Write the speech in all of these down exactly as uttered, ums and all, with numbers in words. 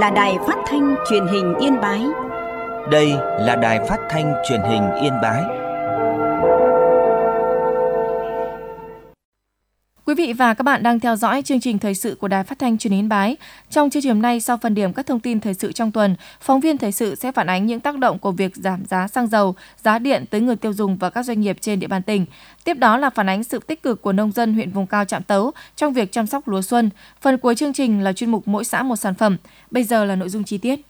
là Đài Phát thanh Truyền hình Yên Bái. Đây là Đài Phát thanh Truyền hình Yên Bái. Quý vị và các bạn đang theo dõi chương trình thời sự của Đài Phát thanh Truyền hình Yên Bái. Trong chương trình hôm nay, sau phần điểm các thông tin thời sự trong tuần, phóng viên thời sự sẽ phản ánh những tác động của việc giảm giá xăng dầu, giá điện tới người tiêu dùng và các doanh nghiệp trên địa bàn tỉnh. Tiếp đó là phản ánh sự tích cực của nông dân huyện vùng cao Trạm Tấu trong việc chăm sóc lúa xuân. Phần cuối chương trình là chuyên mục Mỗi xã một sản phẩm. Bây giờ là nội dung chi tiết.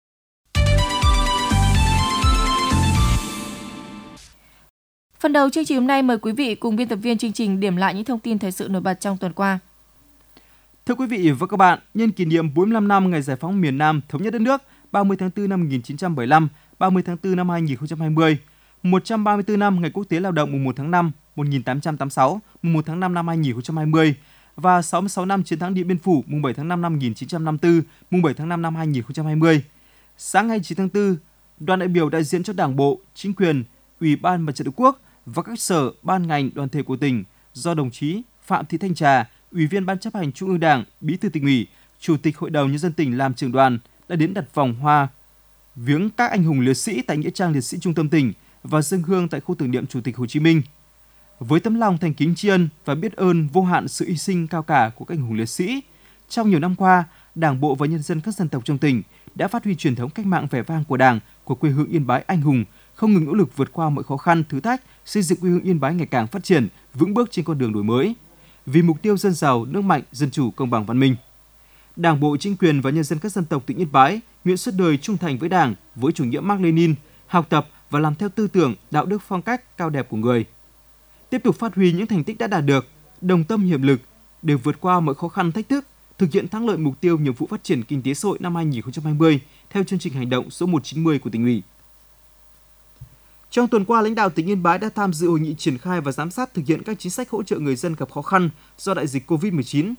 Phần đầu chương trình hôm nay mời quý vị cùng biên tập viên chương trình điểm lại những thông tin thời sự nổi bật trong tuần qua. Thưa quý vị và các bạn, nhân kỷ niệm bốn mươi lăm năm ngày giải phóng miền Nam thống nhất đất nước ba mươi tháng tư năm một nghìn chín trăm bảy mươi lăm, ba mươi tháng tư năm hai nghìn không trăm hai mươi, một trăm ba mươi tư năm ngày Quốc tế Lao động mùng một tháng năm một nghìn tám trăm tám mươi sáu, mùng một tháng năm năm hai nghìn không trăm hai mươi và sáu mươi sáu năm chiến thắng Điện Biên Phủ mùng bảy tháng năm năm một nghìn chín trăm năm mươi tư, mùng bảy tháng năm năm hai nghìn không trăm hai mươi. Sáng ngày chín tháng tư, đoàn đại biểu đại diện cho Đảng bộ, chính quyền, Ủy ban Mặt trận Tổ quốc và các sở, ban ngành, đoàn thể của tỉnh do đồng chí Phạm Thị Thanh Trà, Ủy viên Ban chấp hành Trung ương Đảng, Bí thư Tỉnh ủy, Chủ tịch Hội đồng Nhân dân tỉnh làm trưởng đoàn đã đến đặt vòng hoa viếng các anh hùng liệt sĩ tại nghĩa trang liệt sĩ trung tâm tỉnh và dâng hương tại khu tưởng niệm Chủ tịch Hồ Chí Minh. Với tấm lòng thành kính tri ân và biết ơn vô hạn sự hy sinh cao cả của các anh hùng liệt sĩ, trong nhiều năm qua, Đảng bộ và nhân dân các dân tộc trong tỉnh đã phát huy truyền thống cách mạng vẻ vang của Đảng, của quê hương Yên Bái anh hùng, không ngừng nỗ lực vượt qua mọi khó khăn, thử thách, xây dựng quê hương Yên Bái ngày càng phát triển, vững bước trên con đường đổi mới, vì mục tiêu dân giàu, nước mạnh, dân chủ, công bằng, văn minh. Đảng bộ, chính quyền và nhân dân các dân tộc tỉnh Yên Bái nguyện suốt đời trung thành với Đảng, với chủ nghĩa Mác Lênin, học tập và làm theo tư tưởng, đạo đức, phong cách cao đẹp của người. Tiếp tục phát huy những thành tích đã đạt được, đồng tâm hiệp lực để vượt qua mọi khó khăn, thách thức, thực hiện thắng lợi mục tiêu nhiệm vụ phát triển kinh tế xã hội năm hai nghìn không trăm hai mươi theo chương trình hành động số một trăm chín mươi của tỉnh ủy. Trong tuần qua, lãnh đạo tỉnh Yên Bái đã tham dự hội nghị triển khai và giám sát thực hiện các chính sách hỗ trợ người dân gặp khó khăn do đại dịch covid mười chín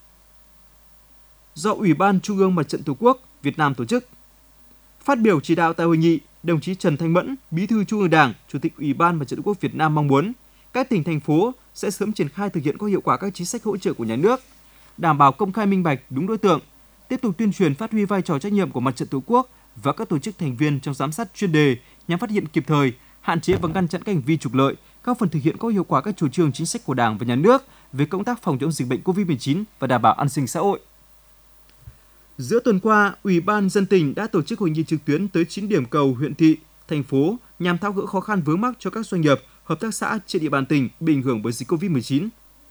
do Ủy ban Trung ương Mặt trận Tổ quốc Việt Nam tổ chức. Phát biểu chỉ đạo tại hội nghị, đồng chí Trần Thanh Mẫn, Bí thư Trung ương Đảng, Chủ tịch Ủy ban Mặt trận Tổ quốc Việt Nam mong muốn các tỉnh, thành phố sẽ sớm triển khai thực hiện có hiệu quả các chính sách hỗ trợ của nhà nước, đảm bảo công khai minh bạch, đúng đối tượng, tiếp tục tuyên truyền phát huy vai trò trách nhiệm của Mặt trận Tổ quốc và các tổ chức thành viên trong giám sát chuyên đề nhằm phát hiện kịp thời, hạn chế và ngăn chặn các hành vi trục lợi, góp phần thực hiện có hiệu quả các chủ trương chính sách của Đảng và Nhà nước về công tác phòng chống dịch bệnh covid mười chín và đảm bảo an sinh xã hội. Giữa tuần qua, Ủy ban dân tỉnh đã tổ chức hội nghị trực tuyến tới chín điểm cầu huyện thị, thành phố nhằm tháo gỡ khó khăn vướng mắc cho các doanh nghiệp, hợp tác xã trên địa bàn tỉnh bị ảnh hưởng bởi dịch covid mười chín.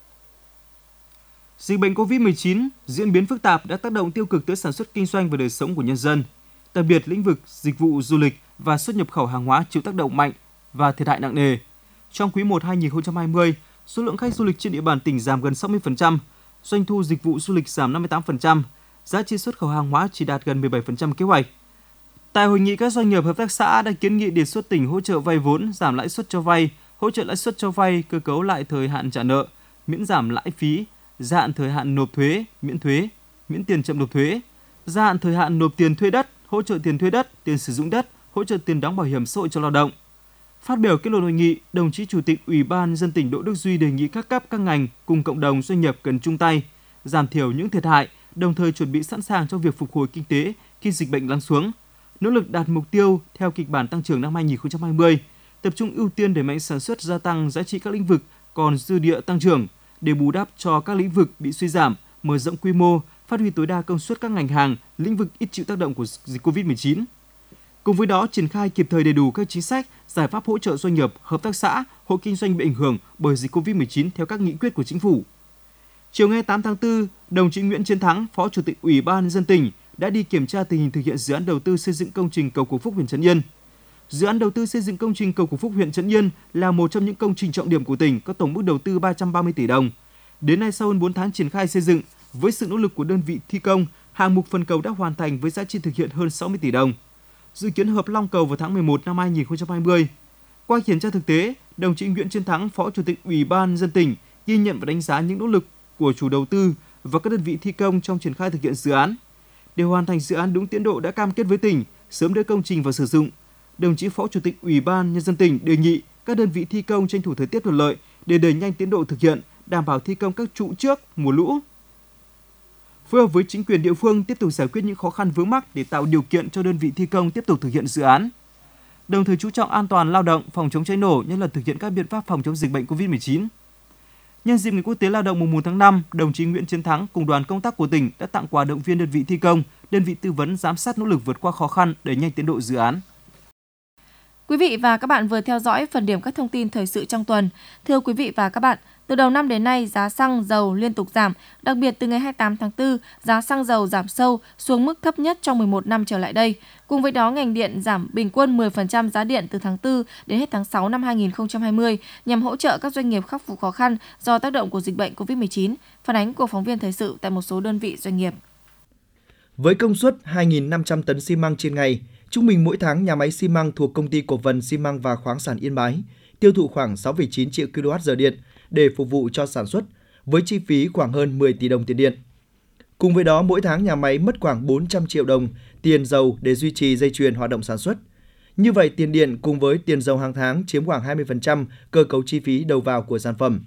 Dịch bệnh covid mười chín diễn biến phức tạp đã tác động tiêu cực tới sản xuất kinh doanh và đời sống của nhân dân. Đặc biệt, lĩnh vực dịch vụ du lịch và xuất nhập khẩu hàng hóa chịu tác động mạnh và thiệt hại nặng nề. Trong quý một năm hai nghìn không trăm hai mươi, số lượng khách du lịch trên địa bàn tỉnh giảm gần sáu mươi phần trăm, doanh thu dịch vụ du lịch giảm năm mươi tám phần trăm, giá trị xuất khẩu hàng hóa chỉ đạt gần mười bảy phần trăm kế hoạch. Tại hội nghị, các doanh nghiệp, hợp tác xã đã kiến nghị đề xuất tỉnh hỗ trợ vay vốn, giảm lãi suất cho vay, hỗ trợ lãi suất cho vay, cơ cấu lại thời hạn trả nợ, miễn giảm lãi phí, gia hạn thời hạn nộp thuế, miễn thuế, miễn tiền chậm nộp thuế, gia hạn thời hạn nộp tiền thuê đất, hỗ trợ tiền thuê đất, tiền sử dụng đất, hỗ trợ tiền đóng bảo hiểm xã hội cho lao động. Phát biểu kết luận hội nghị, đồng chí Chủ tịch Ủy ban nhân dân tỉnh Đỗ Đức Duy đề nghị các cấp, các ngành cùng cộng đồng doanh nghiệp cần chung tay, giảm thiểu những thiệt hại, đồng thời chuẩn bị sẵn sàng cho việc phục hồi kinh tế khi dịch bệnh lắng xuống, nỗ lực đạt mục tiêu theo kịch bản tăng trưởng năm hai nghìn không trăm hai mươi, tập trung ưu tiên đẩy mạnh sản xuất, gia tăng giá trị các lĩnh vực còn dư địa tăng trưởng để bù đắp cho các lĩnh vực bị suy giảm, mở rộng quy mô, phát huy tối đa công suất các ngành hàng, lĩnh vực ít chịu tác động của dịch covid mười chín. Cùng với đó, triển khai kịp thời đầy đủ các chính sách, giải pháp hỗ trợ doanh nghiệp, hợp tác xã, hộ kinh doanh bị ảnh hưởng bởi dịch covid mười chín theo các nghị quyết của Chính phủ. Chiều ngày tám tháng tư, đồng chí Nguyễn Chiến Thắng, Phó Chủ tịch Ủy ban nhân dân tỉnh đã đi kiểm tra tình hình thực hiện dự án đầu tư xây dựng công trình cầu Cổ Phúc huyện Trấn Yên. Dự án đầu tư xây dựng công trình cầu Cổ Phúc huyện Trấn Yên là một trong những công trình trọng điểm của tỉnh có tổng mức đầu tư ba trăm ba mươi tỷ đồng. Đến nay, sau hơn bốn tháng triển khai xây dựng, với sự nỗ lực của đơn vị thi công, hạng mục phần cầu đã hoàn thành với giá trị thực hiện hơn sáu mươi tỷ đồng. Dự kiến hợp long cầu vào tháng mười một năm hai nghìn không trăm hai mươi. Qua kiểm tra thực tế, đồng chí Nguyễn Chiến Thắng, Phó Chủ tịch Ủy ban nhân dân tỉnh ghi nhận và đánh giá những nỗ lực của chủ đầu tư và các đơn vị thi công trong triển khai thực hiện dự án. Để hoàn thành dự án đúng tiến độ đã cam kết với tỉnh, sớm đưa công trình vào sử dụng, đồng chí Phó Chủ tịch Ủy ban nhân dân tỉnh đề nghị các đơn vị thi công tranh thủ thời tiết thuận lợi để đẩy nhanh tiến độ thực hiện, đảm bảo thi công các trụ trước mùa lũ. phối hợp với chính quyền địa phương tiếp tục giải quyết những khó khăn vướng mắc để tạo điều kiện cho đơn vị thi công tiếp tục thực hiện dự án. Đồng thời chú trọng an toàn lao động, phòng chống cháy nổ, nhất là thực hiện các biện pháp phòng chống dịch bệnh covid mười chín. Nhân dịp Ngày Quốc tế Lao động mùng một tháng năm, đồng chí Nguyễn Chiến Thắng cùng đoàn công tác của tỉnh đã tặng quà động viên đơn vị thi công, đơn vị tư vấn giám sát nỗ lực vượt qua khó khăn, đẩy nhanh tiến độ dự án. Quý vị và các bạn vừa theo dõi phần điểm các thông tin thời sự trong tuần. Thưa quý vị và các bạn, từ đầu năm đến nay, giá xăng dầu liên tục giảm, đặc biệt từ ngày hai mươi tám tháng tư, giá xăng dầu giảm sâu xuống mức thấp nhất trong mười một năm trở lại đây. Cùng với đó, ngành điện giảm bình quân mười phần trăm giá điện từ tháng tư đến hết tháng sáu năm hai nghìn không trăm hai mươi nhằm hỗ trợ các doanh nghiệp khắc phục khó khăn do tác động của dịch bệnh covid mười chín. Phản ánh của phóng viên thời sự tại một số đơn vị doanh nghiệp. Với công suất hai nghìn năm trăm tấn xi măng trên ngày, trung bình mỗi tháng nhà máy xi măng thuộc Công ty Cổ phần Xi măng và Khoáng sản Yên Bái tiêu thụ khoảng sáu phẩy chín triệu ki lô oát giờ điện để phục vụ cho sản xuất, với chi phí khoảng hơn mười tỷ đồng tiền điện. Cùng với đó, mỗi tháng nhà máy mất khoảng bốn trăm triệu đồng tiền dầu để duy trì dây chuyền hoạt động sản xuất. Như vậy, tiền điện cùng với tiền dầu hàng tháng chiếm khoảng hai mươi phần trăm cơ cấu chi phí đầu vào của sản phẩm.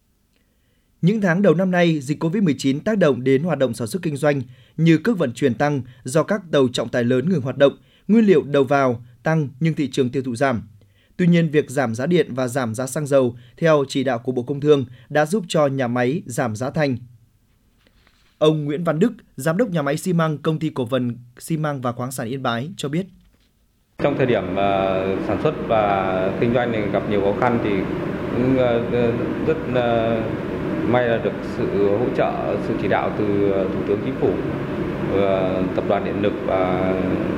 Những tháng đầu năm nay, dịch covid mười chín tác động đến hoạt động sản xuất kinh doanh như cước vận chuyển tăng do các tàu trọng tải lớn ngừng hoạt động, nguyên liệu đầu vào tăng nhưng thị trường tiêu thụ giảm. Tuy nhiên, việc giảm giá điện và giảm giá xăng dầu theo chỉ đạo của Bộ Công Thương đã giúp cho nhà máy giảm giá thành. Ông Nguyễn Văn Đức, Giám đốc nhà máy xi măng Công ty Cổ phần Xi măng và Khoáng sản Yên Bái cho biết. Trong thời điểm uh, sản xuất và kinh doanh này gặp nhiều khó khăn thì cũng uh, rất uh, may là được sự hỗ trợ, sự chỉ đạo từ Thủ tướng Chính phủ, uh, Tập đoàn Điện lực và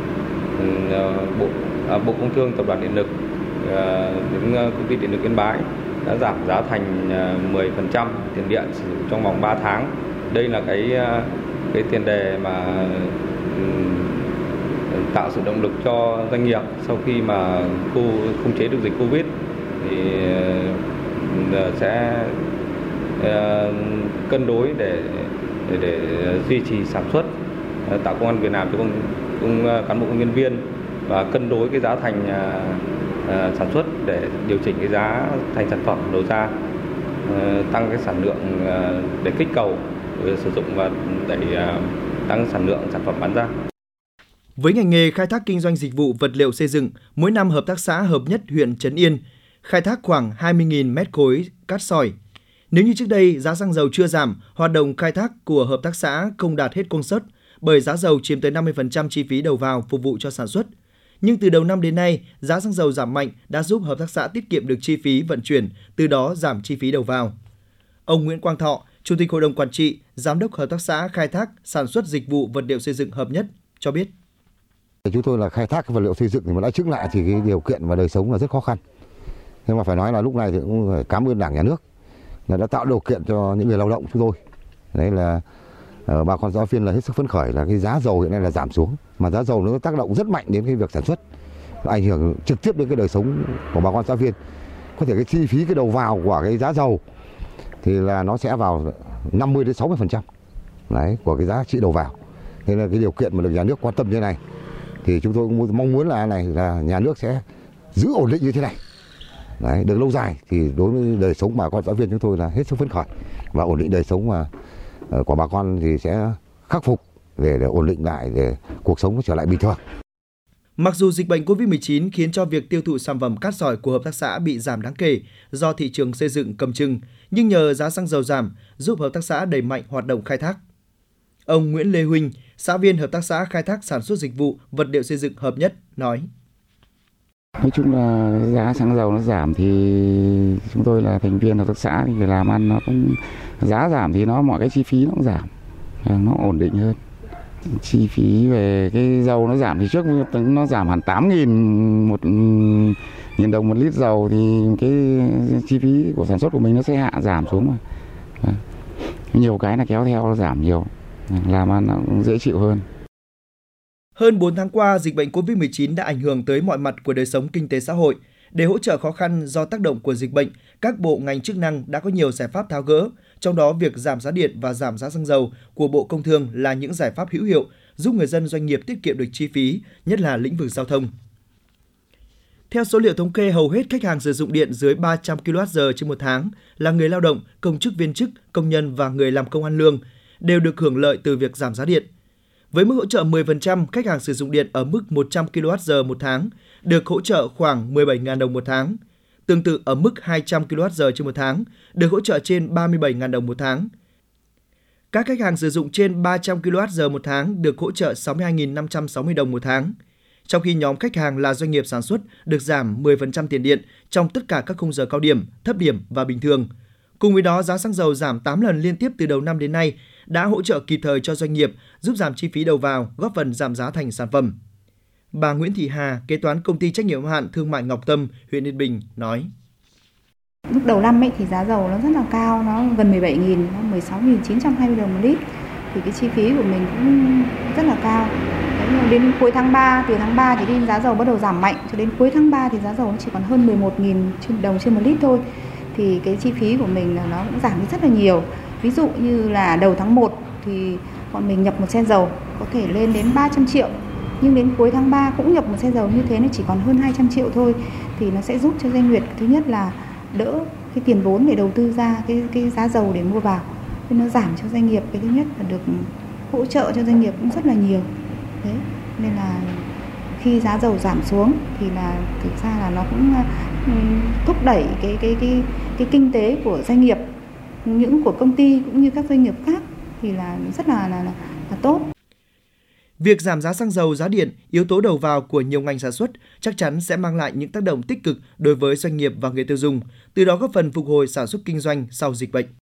uh, Bộ uh, Bộ Công Thương, Tập đoàn Điện lực đến Công ty Điện lực Yên Bái đã giảm giá thành mười phần trăm tiền điện sử dụng trong vòng ba tháng. Đây là cái cái tiền đề mà tạo sự động lực cho doanh nghiệp sau khi mà khống chế được dịch Covid thì sẽ cân đối để để, để duy trì sản xuất, tạo công ăn việc làm cho công, công cán bộ công nhân viên và cân đối cái giá thành uh, sản xuất để điều chỉnh cái giá thành sản phẩm đầu ra, uh, tăng cái sản lượng uh, để kích cầu uh, sử dụng và để uh, tăng sản lượng sản phẩm bán ra. Với ngành nghề khai thác kinh doanh dịch vụ vật liệu xây dựng, mỗi năm hợp tác xã Hợp Nhất huyện Trấn Yên khai thác khoảng hai mươi nghìn mét khối cát sỏi. Nếu như trước đây giá xăng dầu chưa giảm, hoạt động khai thác của hợp tác xã không đạt hết công suất bởi giá dầu chiếm tới năm mươi phần trăm chi phí đầu vào phục vụ cho sản xuất. Nhưng từ đầu năm đến nay, giá xăng dầu giảm mạnh đã giúp hợp tác xã tiết kiệm được chi phí vận chuyển, từ đó giảm chi phí đầu vào. Ông Nguyễn Quang Thọ, Chủ tịch Hội đồng Quản trị, Giám đốc Hợp tác xã Khai thác Sản xuất Dịch vụ Vật liệu Xây dựng Hợp Nhất cho biết. Chúng tôi là khai thác vật liệu xây dựng thì mà đã chứng lại thì cái điều kiện và đời sống là rất khó khăn. Nhưng mà phải nói là lúc này thì cũng phải cảm ơn Đảng, Nhà nước là đã tạo điều kiện cho những người lao động chúng tôi. Đấy là uh, bà con giáo viên là hết sức phấn khởi là cái giá dầu hiện nay là giảm xuống, mà giá dầu nó tác động rất mạnh đến cái việc sản xuất, ảnh hưởng trực tiếp đến cái đời sống của bà con giáo viên. Có thể cái chi phí cái đầu vào của cái giá dầu thì là nó sẽ vào năm mươi đến sáu mươi phần trăm đấy của cái giá trị đầu vào. Nên là cái điều kiện mà được nhà nước quan tâm như thế này thì chúng tôi cũng mong muốn là này là nhà nước sẽ giữ ổn định như thế này. Đấy, được lâu dài thì đối với đời sống bà con giáo viên chúng tôi là hết sức phấn khởi, và ổn định đời sống mà của bà con thì sẽ khắc phục để, để ổn định lại, để cuộc sống trở lại bình thường. Mặc dù dịch bệnh covid mười chín khiến cho việc tiêu thụ sản phẩm cát sỏi của hợp tác xã bị giảm đáng kể do thị trường xây dựng cầm chừng, nhưng nhờ giá xăng dầu giảm giúp hợp tác xã đẩy mạnh hoạt động khai thác. Ông Nguyễn Lê Huỳnh, xã viên Hợp tác xã Khai thác Sản xuất Dịch vụ Vật liệu Xây dựng Hợp Nhất nói: Nói chung là giá xăng dầu nó giảm thì chúng tôi là thành viên hợp tác xã thì làm ăn nó cũng giá giảm thì nó mọi cái chi phí nó cũng giảm, nó ổn định hơn. Chi phí về cái dầu nó giảm thì trước nó giảm hẳn tám nghìn một nghìn đồng một lít dầu thì cái chi phí của sản xuất của mình nó sẽ hạ giảm xuống mà. Nhiều cái là kéo theo nó giảm nhiều, làm ăn nó cũng dễ chịu hơn. Hơn bốn tháng qua, dịch bệnh covid mười chín đã ảnh hưởng tới mọi mặt của đời sống kinh tế xã hội. Để hỗ trợ khó khăn do tác động của dịch bệnh, các bộ ngành chức năng đã có nhiều giải pháp tháo gỡ, trong đó việc giảm giá điện và giảm giá xăng dầu của Bộ Công Thương là những giải pháp hữu hiệu, giúp người dân doanh nghiệp tiết kiệm được chi phí, nhất là lĩnh vực giao thông. Theo số liệu thống kê, hầu hết khách hàng sử dụng điện dưới ba trăm ki lô oát giờ trên một tháng là người lao động, công chức viên chức, công nhân và người làm công ăn lương. đều được hưởng lợi từ việc giảm giá điện. Với mức hỗ trợ mười phần trăm, khách hàng sử dụng điện ở mức một trăm ki lô oát giờ một tháng được hỗ trợ khoảng mười bảy nghìn đồng một tháng. Tương tự ở mức hai trăm ki lô oát giờ trên một tháng được hỗ trợ trên ba mươi bảy nghìn đồng một tháng. Các khách hàng sử dụng trên ba trăm ki lô oát giờ một tháng được hỗ trợ sáu mươi hai nghìn năm trăm sáu mươi đồng một tháng. Trong khi nhóm khách hàng là doanh nghiệp sản xuất được giảm mười phần trăm tiền điện trong tất cả các khung giờ cao điểm, thấp điểm và bình thường. Cùng với đó, giá xăng dầu giảm tám lần liên tiếp từ đầu năm đến nay đã hỗ trợ kịp thời cho doanh nghiệp, giúp giảm chi phí đầu vào, góp phần giảm giá thành sản phẩm. Bà Nguyễn Thị Hà, kế toán công ty trách nhiệm hữu hạn Thương mại Ngọc Tâm, huyện Yên Bình nói: Lúc đầu năm ấy thì giá dầu nó rất là cao, nó gần mười bảy nghìn, nó mười sáu nghìn chín trăm hai mươi đồng một lít. Thì cái chi phí của mình cũng rất là cao. Đấy, đến cuối tháng ba, từ tháng ba thì đến giá dầu bắt đầu giảm mạnh, cho đến cuối tháng ba thì giá dầu nó chỉ còn hơn mười một nghìn đồng trên một lít thôi. Thì cái chi phí của mình là nó cũng giảm đi rất là nhiều. Ví dụ như là đầu tháng một thì bọn mình nhập một xe dầu có thể lên đến ba trăm triệu. Nhưng đến cuối tháng ba cũng nhập một xe dầu như thế, nó chỉ còn hơn hai trăm triệu thôi. Thì nó sẽ giúp cho doanh nghiệp thứ nhất là đỡ cái tiền vốn để đầu tư ra cái, cái giá dầu để mua vào. Nên nó giảm cho doanh nghiệp, cái thứ nhất là được hỗ trợ cho doanh nghiệp cũng rất là nhiều. Đấy, nên là khi giá dầu giảm xuống thì là thực ra là nó cũng thúc đẩy cái cái cái cái kinh tế của doanh nghiệp, những của công ty cũng như các doanh nghiệp khác thì là rất là là, là, là tốt. Việc giảm giá xăng dầu, giá điện, yếu tố đầu vào của nhiều ngành sản xuất chắc chắn sẽ mang lại những tác động tích cực đối với doanh nghiệp và người tiêu dùng, từ đó góp phần phục hồi sản xuất kinh doanh sau dịch bệnh.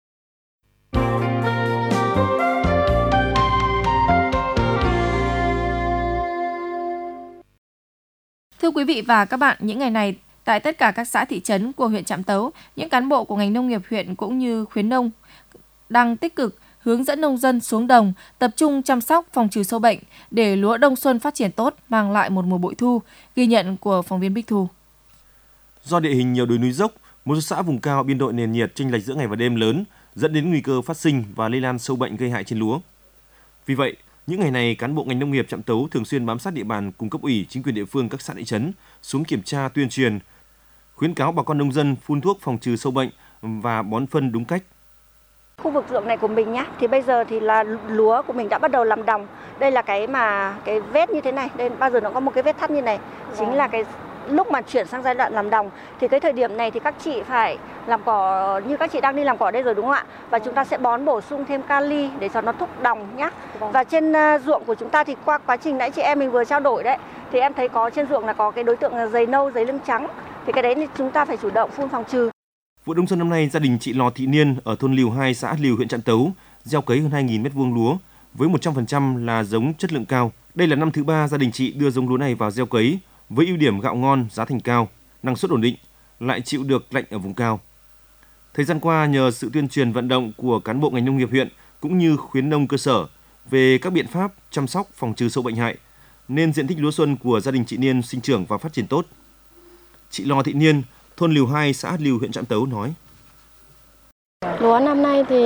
Thưa quý vị và các bạn, những ngày này, tại tất cả các xã thị trấn của huyện Trạm Tấu, những cán bộ của ngành nông nghiệp huyện cũng như khuyến nông đang tích cực hướng dẫn nông dân xuống đồng, tập trung chăm sóc phòng trừ sâu bệnh để lúa đông xuân phát triển tốt, mang lại một mùa bội thu, ghi nhận của phóng viên Bích Thu. Do địa hình nhiều đồi núi dốc, một số xã vùng cao biên độ nền nhiệt chênh lệch giữa ngày và đêm lớn, dẫn đến nguy cơ phát sinh và lây lan sâu bệnh gây hại trên lúa. Vì vậy, những ngày này, cán bộ ngành nông nghiệp Trạm Tấu thường xuyên bám sát địa bàn cùng cấp ủy, chính quyền địa phương các xã thị trấn xuống kiểm tra, tuyên truyền, khuyến cáo bà con nông dân phun thuốc phòng trừ sâu bệnh và bón phân đúng cách. Khu vực ruộng này của mình nhá, thì bây giờ thì là lúa của mình đã bắt đầu làm đồng. Đây là cái mà cái vết như thế này, đây bao giờ nó có một cái vết thắt như này, chính là cái lúc mà chuyển sang giai đoạn làm đồng. Thì cái thời điểm này thì các chị phải làm cỏ, như các chị đang đi làm cỏ đây rồi đúng không ạ? Và chúng ta sẽ bón bổ sung thêm kali để cho nó thúc đồng nhá. Và trên ruộng của chúng ta thì qua quá trình nãy chị em mình vừa trao đổi đấy, thì em thấy có trên ruộng là có cái đối tượng là dày nâu, dày lưng trắng. Thì cái đấy thì chúng ta phải chủ động phun phòng trừ. Vụ đông xuân năm nay, gia đình chị Lò Thị Niên ở thôn Liều hai, xã Liều, huyện Trạm Tấu gieo cấy hơn hai nghìn mét vuông lúa với một trăm phần trăm là giống chất lượng cao. Đây là năm thứ ba gia đình chị đưa giống lúa này vào gieo cấy với ưu điểm gạo ngon, giá thành cao, năng suất ổn định, lại chịu được lạnh ở vùng cao. Thời gian qua, nhờ sự tuyên truyền vận động của cán bộ ngành nông nghiệp huyện cũng như khuyến nông cơ sở về các biện pháp chăm sóc phòng trừ sâu bệnh hại, nên diện tích lúa xuân của gia đình chị Niên sinh trưởng và phát triển tốt. Chị Lò Thị Niên, thôn Liều hai, xã Liều, huyện Trạm Tấu nói: Lúa năm nay thì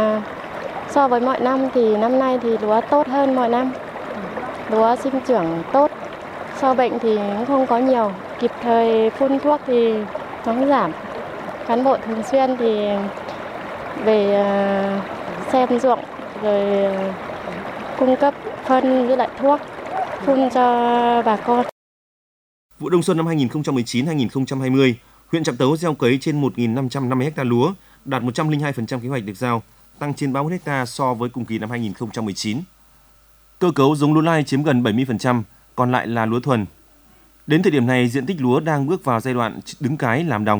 so với mọi năm thì năm nay thì lúa tốt hơn mọi năm. Lúa sinh trưởng tốt, sâu bệnh thì cũng không có nhiều, kịp thời phun thuốc thì nó cũng giảm. Cán bộ thường xuyên thì về xem ruộng rồi cung cấp phân với lại thuốc phun cho bà con. Vụ đông xuân năm hai nghìn không trăm mười chín hai nghìn không trăm hai mươi, huyện Trạm Tấu gieo cấy trên một nghìn năm trăm năm mươi ha lúa, đạt một trăm lẻ hai phần trăm kế hoạch được giao, tăng trên ba mươi mốt ha so với cùng kỳ năm hai nghìn không trăm mười chín. Cơ cấu giống lúa lai chiếm gần bảy mươi phần trăm, còn lại là lúa thuần. Đến thời điểm này, diện tích lúa đang bước vào giai đoạn đứng cái làm đồng.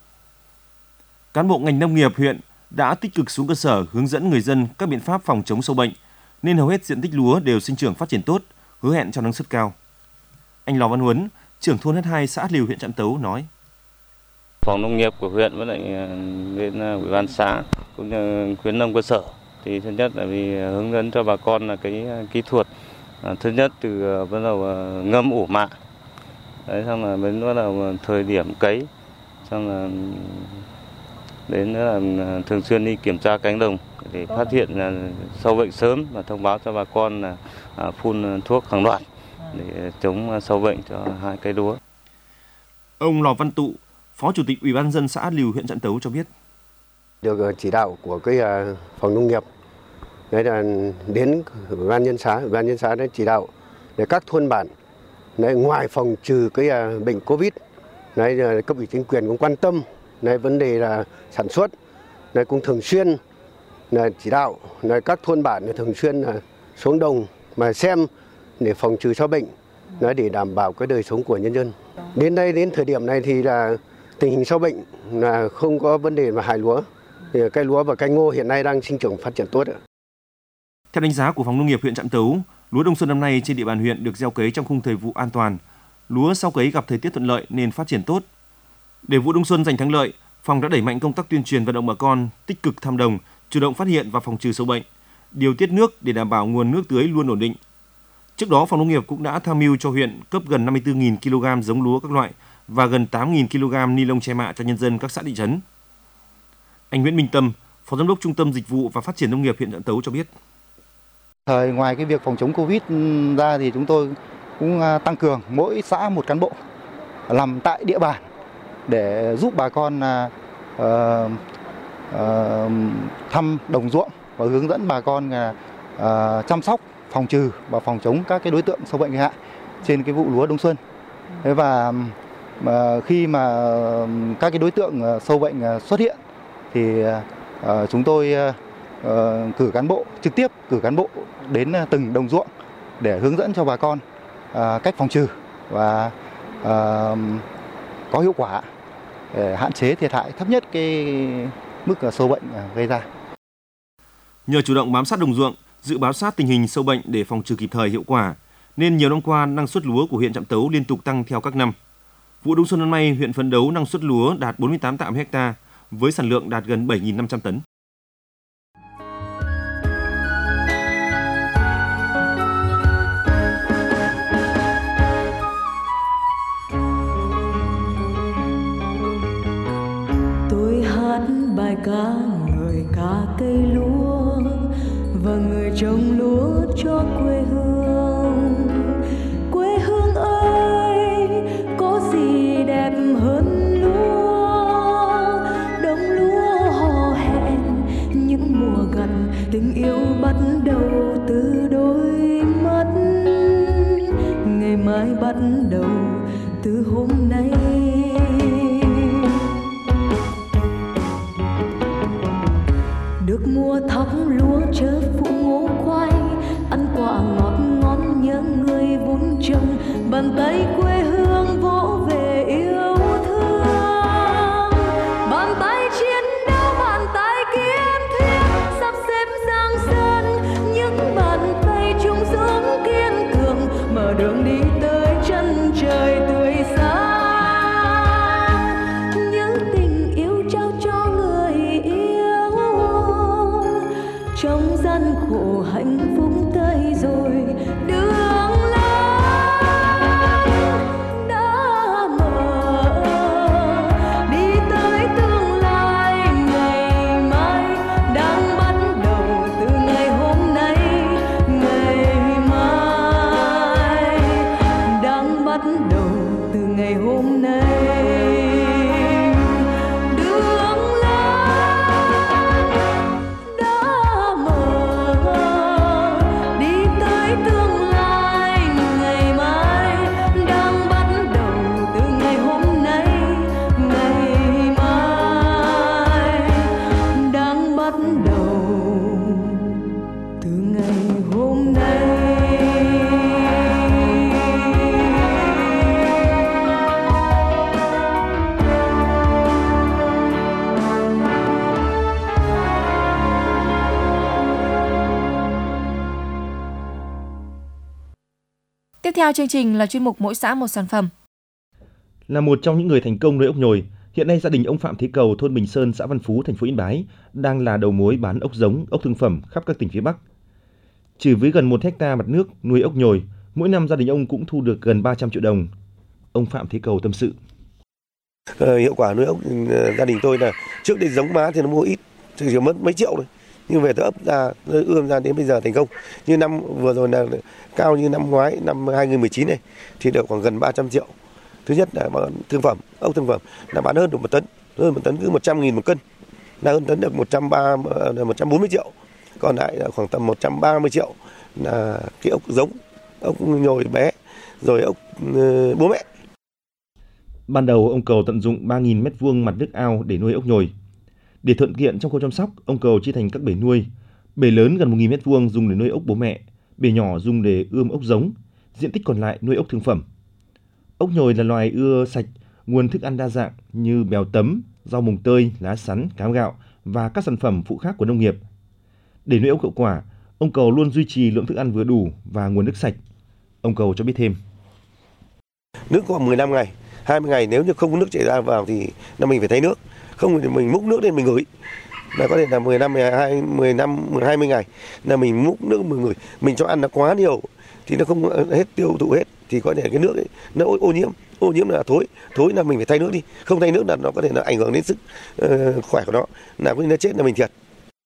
Cán bộ ngành nông nghiệp huyện đã tích cực xuống cơ sở hướng dẫn người dân các biện pháp phòng chống sâu bệnh, nên hầu hết diện tích lúa đều sinh trưởng phát triển tốt, hứa hẹn cho năng suất cao. Anh Lò Văn Huấn, trưởng thôn H hai, xã Liều, huyện Trạm Tấu nói: Phòng nông nghiệp của huyện với lại bên ủy ban xã cũng như khuyến nông cơ sở thì thứ nhất là vì hướng dẫn cho bà con là cái kỹ thuật, thứ nhất từ bắt đầu ngâm ủ mạ, đấy, xong là đến bắt đầu thời điểm cấy, xong là đến là thường xuyên đi kiểm tra cánh đồng để phát hiện là sâu bệnh sớm và thông báo cho bà con là phun thuốc hàng loạt để chống sâu bệnh cho hai cây lúa. Ông Lò Văn Tụ, Phó Chủ tịch Ủy ban nhân dân xã Liều, huyện Trạm Tấu cho biết: Được chỉ đạo của cái phòng nông nghiệp đấy là đến ủy ban nhân xã, ủy ban nhân xã đã chỉ đạo để các thôn bản đấy, ngoài phòng trừ cái bệnh Covid, đấy cấp ủy chính quyền cũng quan tâm đấy, vấn đề là sản xuất, đấy cũng thường xuyên là chỉ đạo đấy, các thôn bản thường xuyên là xuống đồng mà xem để phòng trừ sâu bệnh, đấy, để đảm bảo cái đời sống của nhân dân. Đến đây đến thời điểm này thì là tình hình sâu bệnh là không có vấn đề mà hại lúa. Thì cây lúa và cây ngô hiện nay đang sinh trưởng phát triển tốt ạ. Theo đánh giá của Phòng Nông nghiệp huyện Trạm Tấu, lúa đông xuân năm nay trên địa bàn huyện được gieo cấy trong khung thời vụ an toàn. Lúa sau cấy gặp thời tiết thuận lợi nên phát triển tốt. Để vụ đông xuân giành thắng lợi, Phòng đã đẩy mạnh công tác tuyên truyền vận động bà con tích cực thăm đồng, chủ động phát hiện và phòng trừ sâu bệnh, điều tiết nước để đảm bảo nguồn nước tưới luôn ổn định. Trước đó, Phòng Nông nghiệp cũng đã tham mưu cho huyện cấp gần năm mươi tư nghìn ki lô gam giống lúa các loại và gần tám nghìn ki lô gam ni lông che mạ cho nhân dân các xã thị trấn. Anh Nguyễn Minh Tâm, Phó Giám đốc Trung tâm Dịch vụ và Phát triển Nông nghiệp huyện Trạm Tấu cho biết. Thời ngoài cái việc phòng chống Covid ra thì chúng tôi cũng tăng cường mỗi xã một cán bộ làm tại địa bàn để giúp bà con uh, uh, thăm đồng ruộng và hướng dẫn bà con uh, chăm sóc, phòng trừ và phòng chống các cái đối tượng sâu bệnh gây hại trên cái vụ lúa đông xuân. Thế và uh, khi mà các cái đối tượng sâu bệnh xuất hiện thì uh, chúng tôi uh, cử cán bộ trực tiếp cử cán bộ đến từng đồng ruộng để hướng dẫn cho bà con uh, cách phòng trừ và uh, có hiệu quả để hạn chế thiệt hại thấp nhất cái mức sâu bệnh gây ra. Nhờ chủ động bám sát đồng ruộng, dự báo sát tình hình sâu bệnh để phòng trừ kịp thời hiệu quả, nên nhiều năm qua năng suất lúa của huyện Trạm Tấu liên tục tăng theo các năm. Vụ đông xuân năm nay, huyện phấn đấu năng suất lúa đạt bốn mươi tám tạ ha với sản lượng đạt gần bảy nghìn năm trăm tấn. Tôi hát bài ca người ca cây lúa và người trồng lúa cho quê hương. Quê hương ơi, có gì đẹp hơn lúa? Đồng lúa hò hẹn những mùa gặt, tình yêu bắt đầu từ đôi mắt. Ngày mai bắt đầu từ hôm nay. Được mùa thóc lúa chớ phụ ngô khoai, ăn quả ngọt ngon nhớ người vun trồng, bàn tay quê hương vỗ về yêu thương. Bàn tay chiến đấu, bàn tay kiên thiết, sắp xếp giang sơn, những bàn tay chung dũng kiên cường, mở đường đi tới chân trời tươi sáng. Trong gian khổ hạnh phúc tới rồi, đường lối đã mở, đi tới tương lai ngày mai, đang bắt đầu từ ngày hôm nay. Ngày mai đang bắt đầu từ ngày hôm nay. Tiếp theo chương trình là chuyên mục Mỗi xã một sản phẩm. Là một trong những người thành công nuôi ốc nhồi, hiện nay gia đình ông Phạm Thế Cầu, thôn Bình Sơn, xã Văn Phú, thành phố Yên Bái đang là đầu mối bán ốc giống, ốc thương phẩm khắp các tỉnh phía Bắc. Chỉ với gần một hecta mặt nước nuôi ốc nhồi, mỗi năm gia đình ông cũng thu được gần ba trăm triệu đồng. Ông Phạm Thế Cầu tâm sự. Ờ, hiệu quả nuôi ốc gia đình tôi là trước đây giống má thì nó mua ít, chỉ mất mấy triệu thôi. Nhưng về tôi ấp ra, tôi ươm ra đến bây giờ thành công. Như năm vừa rồi là cao như năm ngoái, năm hai không một chín này thì được khoảng gần ba trăm triệu. Thứ nhất là bán thương phẩm, ốc thương phẩm là bán hơn được một tấn, hơn một tấn cứ một trăm nghìn một cân, là hơn tấn được một trăm bốn mươi triệu. còn lại là khoảng tầm một trăm ba mươi triệu là cái ốc giống, ốc nhồi bé, rồi ốc uh, bố mẹ. Ban đầu ông Cầu tận dụng ba nghìn mét vuông mặt nước ao để nuôi ốc nhồi. Để thuận tiện trong khâu chăm sóc, ông Cầu chia thành các bể nuôi. Bể lớn gần một nghìn mét vuông dùng để nuôi ốc bố mẹ, bể nhỏ dùng để ươm ốc giống, diện tích còn lại nuôi ốc thương phẩm. Ốc nhồi là loài ưa sạch, nguồn thức ăn đa dạng như bèo tấm, rau mùng tơi, lá sắn, cám gạo và các sản phẩm phụ khác của nông nghiệp. Để nuôi ốc hiệu quả, ông Cầu luôn duy trì lượng thức ăn vừa đủ và nguồn nước sạch. Ông Cầu cho biết thêm. Nước có mười lăm ngày, hai mươi ngày nếu như không có nước chảy ra vào thì là mình phải thay nước. Không thì mình múc nước lên mình ngửi. Là có thể là mười năm, mười hai, mười năm, hai mươi ngày là mình múc nước mình ngửi. Mình cho ăn nó quá nhiều thì nó không hết tiêu thụ hết. Thì có thể cái nước ấy, nó ô nhiễm. Ô nhiễm là thối. Thối là mình phải thay nước đi. Không thay nước là nó có thể là ảnh hưởng đến sức uh, khỏe của nó. Là có nó chết là mình thiệt.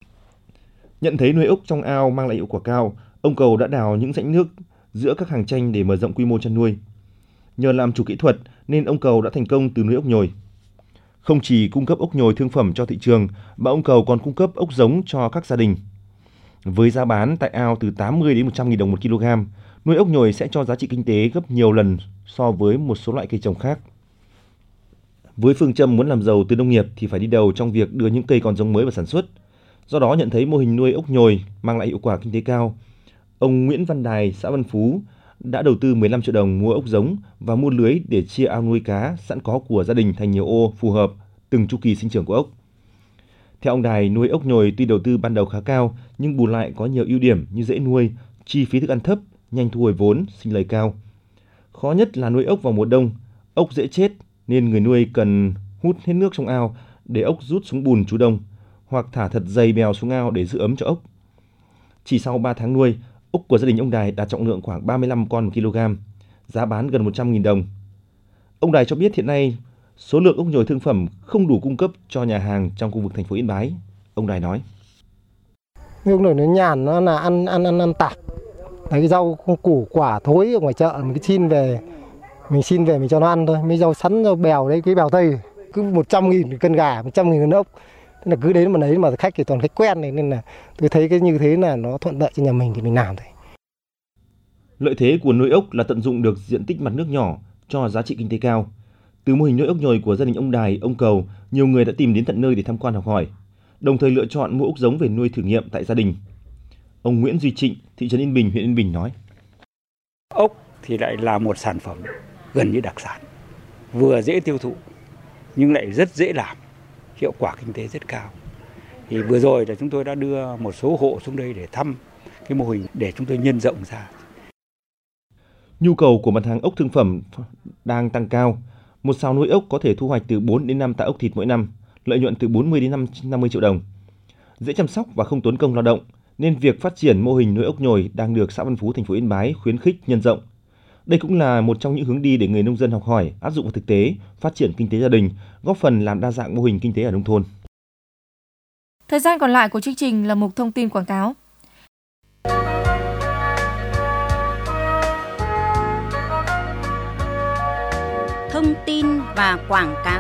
Nhận thấy nuôi ốc trong ao mang lại hiệu quả cao, ông Cầu đã đào những rãnh nước giữa các hàng tranh để mở rộng quy mô chăn nuôi. Nhờ làm chủ kỹ thuật nên ông Cầu đã thành công từ nuôi ốc nhồi. Không chỉ cung cấp ốc nhồi thương phẩm cho thị trường, mà ông Cầu còn cung cấp ốc giống cho các gia đình. Với giá bán tại ao từ tám mươi đến một trăm nghìn đồng một kg, nuôi ốc nhồi sẽ cho giá trị kinh tế gấp nhiều lần so với một số loại cây trồng khác. Với phương châm muốn làm giàu từ nông nghiệp thì phải đi đầu trong việc đưa những cây con giống mới vào sản xuất. Do đó nhận thấy mô hình nuôi ốc nhồi mang lại hiệu quả kinh tế cao, ông Nguyễn Văn Đài, xã Văn Phú đã đầu tư mười lăm triệu đồng mua ốc giống và mua lưới để chia ao nuôi cá sẵn có của gia đình thành nhiều ô phù hợp từng chu kỳ sinh trưởng của ốc. Theo ông Đài, nuôi ốc nhồi tuy đầu tư ban đầu khá cao nhưng bù lại có nhiều ưu điểm như dễ nuôi, chi phí thức ăn thấp, nhanh thu hồi vốn, sinh lời cao. Khó nhất là nuôi ốc vào mùa đông, ốc dễ chết nên người nuôi cần hút hết nước trong ao để ốc rút xuống bùn trú đông, hoặc thả thật dày bèo xuống ao để giữ ấm cho ốc. Chỉ sau ba tháng nuôi, ốc của gia đình ông Đài đạt trọng lượng khoảng ba mươi lăm con một kg, giá bán gần một trăm nghìn đồng. Ông Đài cho biết hiện nay số lượng ốc nhồi thương phẩm không đủ cung cấp cho nhà hàng trong khu vực thành phố Yên Bái. Ông Đài nói: ốc nhồi nó nhàn, nó là ăn ăn ăn ăn tạp. Đấy, cái rau củ quả thối ở ngoài chợ mình cứ xin về, mình xin về mình cho nó ăn thôi. Mấy rau sắn, rau bèo đấy, cái bèo tây cứ một trăm nghìn cân gà, một trăm nghìn cân ốc. Thế là cứ đến mà đấy mà khách thì toàn khách quen này, nên là tôi thấy cái như thế là nó thuận lợi cho nhà mình thì mình làm thôi. Lợi thế của nuôi ốc là tận dụng được diện tích mặt nước nhỏ cho giá trị kinh tế cao. Từ mô hình nuôi ốc nhồi của gia đình ông Đài, ông Cầu, nhiều người đã tìm đến tận nơi để tham quan học hỏi, đồng thời lựa chọn mua ốc giống về nuôi thử nghiệm tại gia đình. Ông Nguyễn Duy Trịnh, thị trấn Yên Bình, huyện Yên Bình nói: Ốc thì lại là một sản phẩm gần như đặc sản, vừa dễ tiêu thụ nhưng lại rất dễ làm, hiệu quả kinh tế rất cao. Thì vừa rồi là chúng tôi đã đưa một số hộ xuống đây để thăm cái mô hình để chúng tôi nhân rộng ra. Nhu cầu của mặt hàng ốc thương phẩm đang tăng cao. Một sào nuôi ốc có thể thu hoạch từ bốn đến năm tạ ốc thịt mỗi năm, lợi nhuận từ bốn mươi đến năm mươi triệu đồng. Dễ chăm sóc và không tốn công lao động, nên việc phát triển mô hình nuôi ốc nhồi đang được xã Văn Phú, thành phố Yên Bái khuyến khích nhân rộng. Đây cũng là một trong những hướng đi để người nông dân học hỏi, áp dụng vào thực tế, phát triển kinh tế gia đình, góp phần làm đa dạng mô hình kinh tế ở nông thôn. Thời gian còn lại của chương trình là mục thông tin quảng cáo. Thông tin và quảng cáo.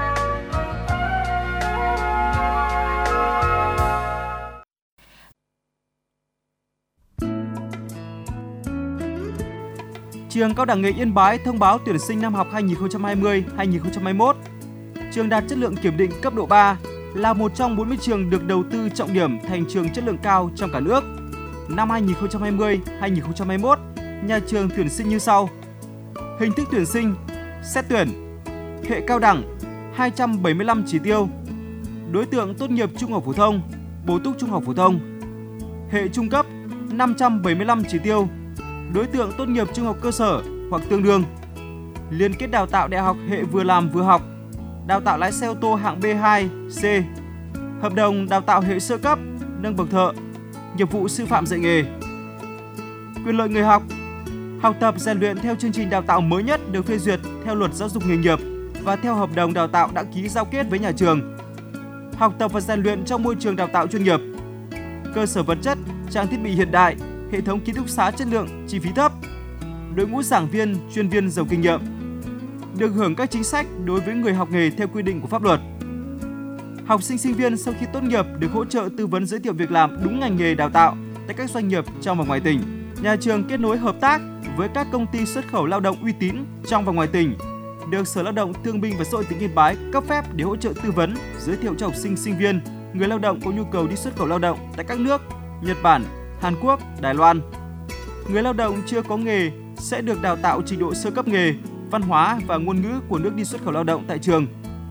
Trường Cao đẳng nghề Yên Bái thông báo tuyển sinh năm học hai nghìn không trăm hai mươi hai nghìn không trăm hai mươi mốt. Trường đạt chất lượng kiểm định cấp độ ba, là một trong bốn mươi trường được đầu tư trọng điểm thành trường chất lượng cao trong cả nước. Năm hai nghìn không trăm hai mươi hai nghìn không trăm hai mươi mốt, nhà trường tuyển sinh như sau: hình thức tuyển sinh, xét tuyển, hệ cao đẳng hai trăm bảy mươi lăm chỉ tiêu, đối tượng tốt nghiệp trung học phổ thông, bổ túc trung học phổ thông, hệ trung cấp năm trăm bảy mươi lăm chỉ tiêu, đối tượng tốt nghiệp trung học cơ sở hoặc tương đương, liên kết đào tạo đại học hệ vừa làm vừa học, đào tạo lái xe ô tô hạng B hai, C, hợp đồng đào tạo hệ sơ cấp, nâng bậc thợ, nghiệp vụ sư phạm dạy nghề. Quyền lợi người học: học tập rèn luyện theo chương trình đào tạo mới nhất được phê duyệt theo Luật Giáo dục nghề nghiệp và theo hợp đồng đào tạo đã ký giao kết với nhà trường. Học tập và rèn luyện trong môi trường đào tạo chuyên nghiệp. Cơ sở vật chất, trang thiết bị hiện đại, hệ thống ký túc xá chất lượng, chi phí thấp. Đội ngũ giảng viên, chuyên viên giàu kinh nghiệm. Được hưởng các chính sách đối với người học nghề theo quy định của pháp luật. Học sinh sinh viên sau khi tốt nghiệp được hỗ trợ tư vấn giới thiệu việc làm đúng ngành nghề đào tạo tại các doanh nghiệp trong và ngoài tỉnh. Nhà trường kết nối hợp tác với các công ty xuất khẩu lao động uy tín trong và ngoài tỉnh, được Sở Lao động Thương binh và Xã hội tỉnh Yên Bái cấp phép để hỗ trợ tư vấn, giới thiệu cho học sinh sinh viên, người lao động có nhu cầu đi xuất khẩu lao động tại các nước Nhật Bản, Hàn Quốc, Đài Loan. Người lao động chưa có nghề sẽ được đào tạo trình độ sơ cấp nghề, văn hóa và ngôn ngữ của nước đi xuất khẩu lao động tại trường.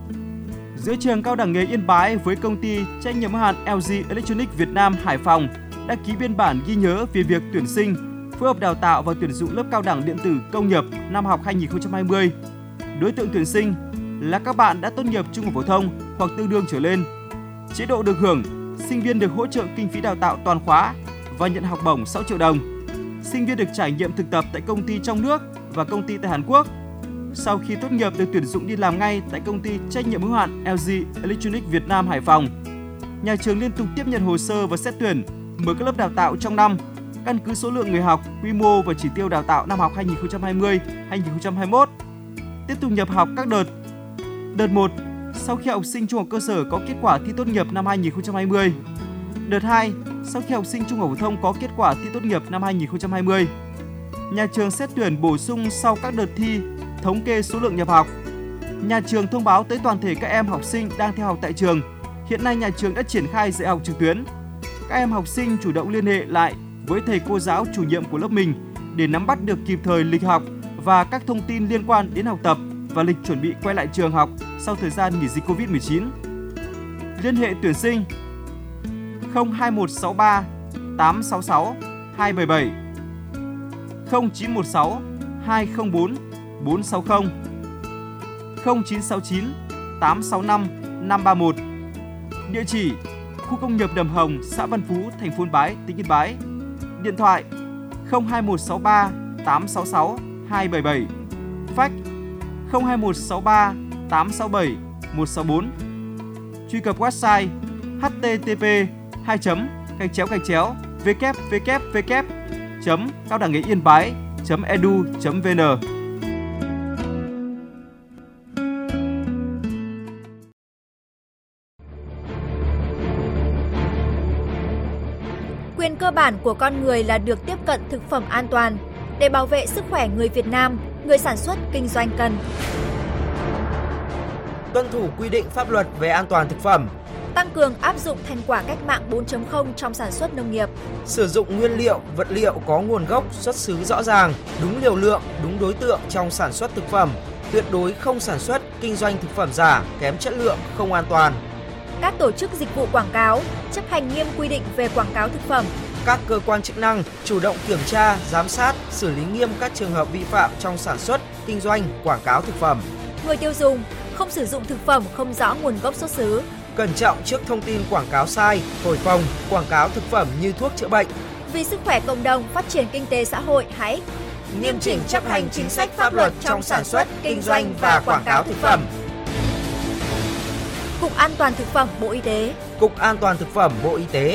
Giữa trường Cao đẳng nghề Yên Bái với công ty trách nhiệm hữu hạn lờ giê Electronics Việt Nam Hải Phòng đã ký biên bản ghi nhớ về việc tuyển sinh, phối hợp đào tạo và tuyển dụng lớp cao đẳng điện tử công nghiệp năm học hai nghìn không trăm hai mươi. Đối tượng tuyển sinh là các bạn đã tốt nghiệp trung học phổ thông hoặc tương đương trở lên. Chế độ được hưởng, sinh viên được hỗ trợ kinh phí đào tạo toàn khóa và nhận học bổng sáu triệu đồng. Sinh viên được trải nghiệm thực tập tại công ty trong nước và công ty tại Hàn Quốc. Sau khi tốt nghiệp được tuyển dụng đi làm ngay tại công ty trách nhiệm hữu hạn lờ giê Electronics Việt Nam Hải Phòng. Nhà trường liên tục tiếp nhận hồ sơ và xét tuyển, mở các lớp đào tạo trong năm, căn cứ số lượng người học, quy mô và chỉ tiêu đào tạo năm học hai nghìn không trăm hai mươi hai nghìn không trăm hai mươi mốt. Tiếp tục nhập học các đợt. Đợt một, sau khi học sinh trung học cơ sở có kết quả thi tốt nghiệp năm hai nghìn không trăm hai mươi. Đợt hai, sau khi học sinh trung học phổ thông có kết quả thi tốt nghiệp năm hai nghìn không trăm hai mươi. Nhà trường xét tuyển bổ sung sau các đợt thi, thống kê số lượng nhập học. Nhà trường thông báo tới toàn thể các em học sinh đang theo học tại trường. Hiện nay nhà trường đã triển khai dạy học trực tuyến. Các em học sinh chủ động liên hệ lại với thầy cô giáo chủ nhiệm của lớp mình để nắm bắt được kịp thời lịch học và các thông tin liên quan đến học tập và lịch chuẩn bị quay lại trường học sau thời gian nghỉ dịch covid mười chín. Liên hệ tuyển sinh không hai một sáu ba tám sáu sáu hai bảy bảy, không chín một sáu hai không bốn bốn sáu không, không chín sáu chín tám sáu năm năm ba một. Địa chỉ: khu công nghiệp Đầm Hồng, xã Văn Phú, thành phố Yên Bái, tỉnh Yên Bái. Điện thoại: không hai một sáu ba tám sáu sáu hai bảy bảy, fax không hai một sáu ba tám sáu bảy một sáu bốn. Truy cập website h t t p hai chấm gạch chéo gạch chéo w w w chấm cao đẳng nghề yên bái chấm e d u chấm v n. Quyền cơ bản của con người là được tiếp cận thực phẩm an toàn. Để bảo vệ sức khỏe người Việt Nam, người sản xuất kinh doanh cần tuân thủ quy định pháp luật về an toàn thực phẩm, tăng cường áp dụng thành quả cách mạng bốn chấm không trong sản xuất nông nghiệp, sử dụng nguyên liệu, vật liệu có nguồn gốc, xuất xứ rõ ràng, đúng liều lượng, đúng đối tượng trong sản xuất thực phẩm, tuyệt đối không sản xuất, kinh doanh thực phẩm giả, kém chất lượng, không an toàn. Các tổ chức dịch vụ quảng cáo chấp hành nghiêm quy định về quảng cáo thực phẩm. Các cơ quan chức năng chủ động kiểm tra, giám sát, xử lý nghiêm các trường hợp vi phạm trong sản xuất, kinh doanh, quảng cáo thực phẩm. Người tiêu dùng không sử dụng thực phẩm không rõ nguồn gốc xuất xứ. Cẩn trọng trước thông tin quảng cáo sai, thổi phồng, quảng cáo thực phẩm như thuốc chữa bệnh. Vì sức khỏe cộng đồng, phát triển kinh tế xã hội, hãy nghiêm chỉnh chấp hành chính sách pháp luật trong sản xuất, kinh doanh và quảng cáo thực phẩm. Cục An toàn thực phẩm Bộ Y tế. Cục An toàn thực phẩm Bộ Y tế.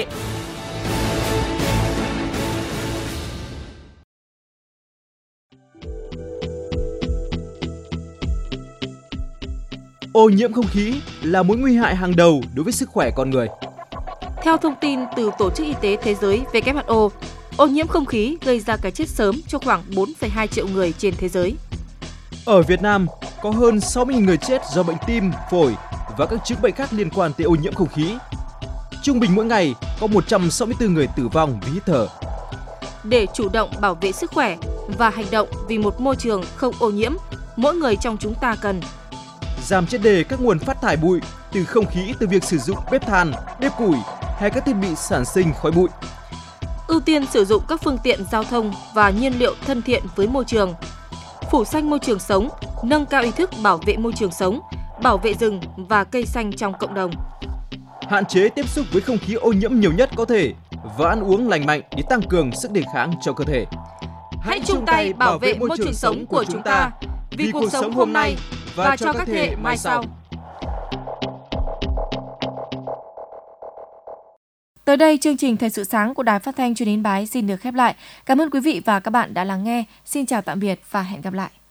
Ô nhiễm không khí là mối nguy hại hàng đầu đối với sức khỏe con người. Theo thông tin từ Tổ chức Y tế Thế giới W H O, ô nhiễm không khí gây ra cái chết sớm cho khoảng bốn phẩy hai triệu người trên thế giới. Ở Việt Nam, có hơn sáu mươi nghìn người chết do bệnh tim, phổi và các chứng bệnh khác liên quan tới ô nhiễm không khí. Trung bình mỗi ngày có một trăm sáu mươi tư người tử vong vì hít thở. Để chủ động bảo vệ sức khỏe và hành động vì một môi trường không ô nhiễm, mỗi người trong chúng ta cần giảm triệt đề các nguồn phát thải bụi từ không khí từ việc sử dụng bếp than, bếp củi hay các thiết bị sản sinh khói bụi. Ưu tiên sử dụng các phương tiện giao thông và nhiên liệu thân thiện với môi trường. Phủ xanh môi trường sống, nâng cao ý thức bảo vệ môi trường sống, bảo vệ rừng và cây xanh trong cộng đồng. Hạn chế tiếp xúc với không khí ô nhiễm nhiều nhất có thể và ăn uống lành mạnh để tăng cường sức đề kháng cho cơ thể. Hãy chung tay bảo vệ môi trường sống của chúng ta vì cuộc sống hôm nay và cho các thế hệ mai sau. Tới đây, chương trình Thời sự sáng của Đài Phát thanh Truyền hình Yên Bái xin được khép lại. Cảm ơn quý vị và các bạn đã lắng nghe. Xin chào tạm biệt và hẹn gặp lại.